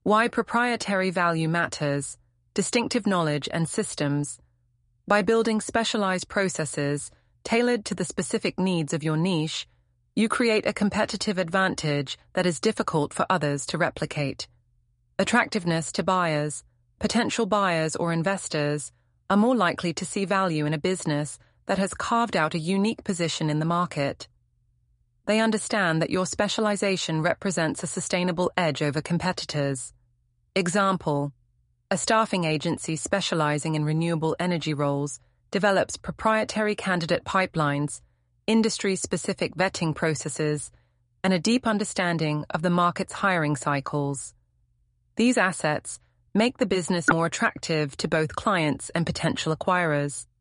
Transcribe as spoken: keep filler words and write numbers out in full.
Why proprietary value matters, distinctive knowledge and systems. By building specialized processes tailored to the specific needs of your niche, you create a competitive advantage that is difficult for others to replicate. Attractiveness to buyers. Potential buyers or investors are more likely to see value in a business that has carved out a unique position in the market. They understand that your specialization represents a sustainable edge over competitors. Example: a staffing agency specializing in renewable energy roles develops proprietary candidate pipelines, industry-specific vetting processes, and a deep understanding of the market's hiring cycles. These assets make the business more attractive to both clients and potential acquirers.